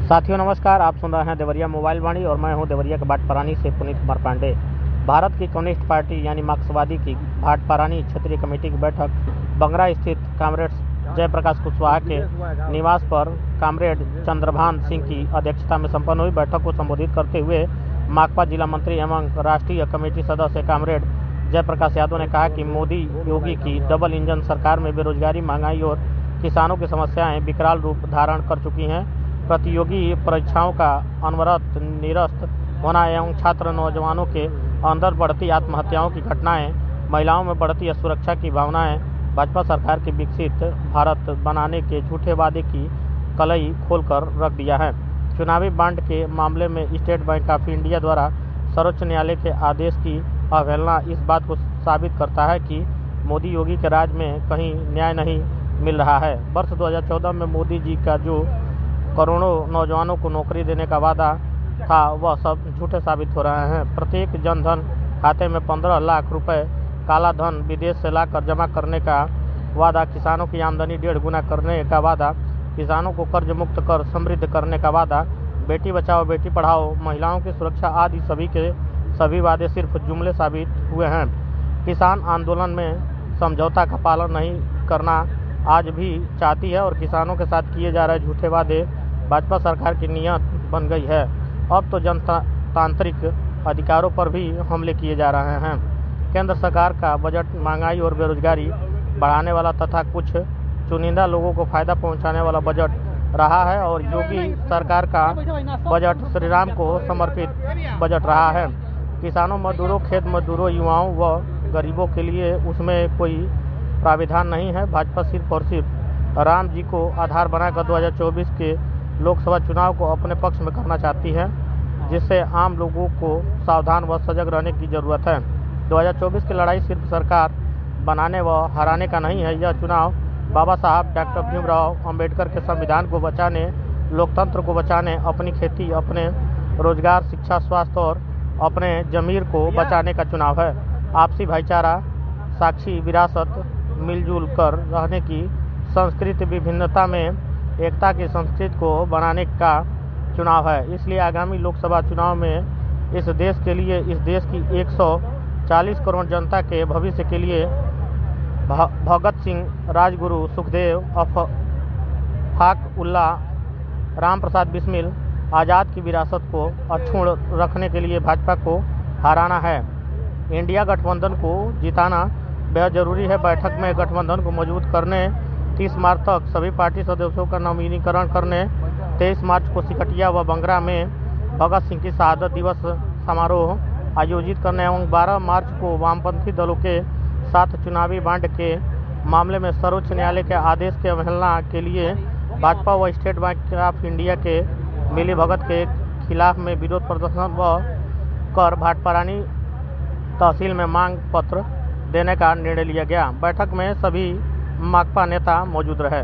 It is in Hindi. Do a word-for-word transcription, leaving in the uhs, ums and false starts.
साथियों नमस्कार, आप सुन रहे हैं देवरिया मोबाइल वाणी और मैं हूं देवरिया के भाटपारानी से पुनीत कुमार पांडे। भारत की कम्युनिस्ट पार्टी यानी मार्क्सवादी की भाटपारानी क्षेत्रीय कमेटी की बैठक बंगरा स्थित कामरेड जयप्रकाश कुशवाहा के निवास पर कामरेड चंद्रभान सिंह की अध्यक्षता में संपन्न हुई। बैठक को संबोधित करते हुए माकपा जिला मंत्री एवं राष्ट्रीय कमेटी सदस्य कामरेड जयप्रकाश यादव ने कहा कि मोदी योगी की डबल इंजन सरकार में बेरोजगारी, महंगाई और किसानों की समस्याएं विकराल रूप धारण कर चुकी हैं। प्रतियोगी परीक्षाओं का अनवरत निरस्त होना एवं छात्र नौजवानों के अंदर बढ़ती आत्महत्याओं की घटनाएं, महिलाओं में बढ़ती असुरक्षा की भावनाएं भाजपा सरकार के विकसित भारत बनाने के झूठे वादे की कलई खोलकर रख दिया है। चुनावी बांड के मामले में स्टेट बैंक ऑफ इंडिया द्वारा सर्वोच्च न्यायालय के आदेश की अवहेलना इस बात को साबित करता है कि मोदी योगी के राज में कहीं न्याय नहीं मिल रहा है। वर्ष दो हज़ार चौदह में मोदी जी का जो करोड़ों नौजवानों को नौकरी देने का वादा था वह सब झूठे साबित हो रहे हैं। प्रत्येक जनधन खाते में पंद्रह लाख रुपए काला धन विदेश से लाकर जमा करने का वादा, किसानों की आमदनी डेढ़ गुना करने का वादा, किसानों को कर्ज मुक्त कर समृद्ध करने का वादा, बेटी बचाओ बेटी पढ़ाओ, महिलाओं की सुरक्षा आदि सभी के सभी वादे सिर्फ जुमले साबित हुए हैं। किसान आंदोलन में समझौता का पालन नहीं करना आज भी चाहती है और किसानों के साथ किए जा रहे झूठे वादे भाजपा सरकार की नीयत बन गई है। अब तो जनतांत्रिक अधिकारों पर भी हमले किए जा रहे हैं। केंद्र सरकार का बजट महंगाई और बेरोजगारी बढ़ाने वाला तथा कुछ चुनिंदा लोगों को फायदा पहुंचाने वाला बजट रहा है और योगी सरकार का बजट श्रीराम को समर्पित बजट रहा है। किसानों, मजदूरों, खेत मजदूरों, युवाओं व गरीबों के लिए उसमें कोई प्राविधान नहीं है। भाजपा सिर्फ और सिर्फ राम जी को आधार बनाकर दो हज़ार चौबीस के लोकसभा चुनाव को अपने पक्ष में करना चाहती है, जिससे आम लोगों को सावधान व सजग रहने की जरूरत है। दो हज़ार चौबीस की लड़ाई सिर्फ सरकार बनाने व हराने का नहीं है। यह चुनाव बाबा साहब डॉक्टर भीमराव अंबेडकर के संविधान को बचाने, लोकतंत्र को बचाने, अपनी खेती, अपने रोजगार, शिक्षा, स्वास्थ्य और अपने जमीर को बचाने का चुनाव है। आपसी भाईचारा, साक्षी विरासत, मिलजुल कर रहने की संस्कृति, विभिन्नता में एकता की संस्कृति को बनाने का चुनाव है। इसलिए आगामी लोकसभा चुनाव में इस देश के लिए, इस देश की एक सौ चालीस करोड़ जनता के भविष्य के लिए भगत सिंह, राजगुरु, सुखदेव, अफाक उल्लाह, राम प्रसाद बिस्मिल, आज़ाद की विरासत को अक्षुण्ण रखने के लिए भाजपा को हराना है। इंडिया गठबंधन को जिताना बेहद जरूरी है। बैठक में गठबंधन को मजबूत करने, तीस मार्च तक सभी पार्टी सदस्यों का नवीनीकरण करने, तेईस मार्च को सिकटिया व बंगरा में भगत सिंह की शहादत दिवस समारोह आयोजित करने एवं बारह मार्च को वामपंथी दलों के साथ चुनावी बांड के मामले में सर्वोच्च न्यायालय के आदेश के अवहेलना के लिए भाजपा व स्टेट बैंक ऑफ इंडिया के मिलीभगत के खिलाफ में विरोध प्रदर्शन व कर भाटपारानी तहसील में मांग पत्र देने का निर्णय लिया गया। बैठक में सभी माकपा नेता मौजूद रहे।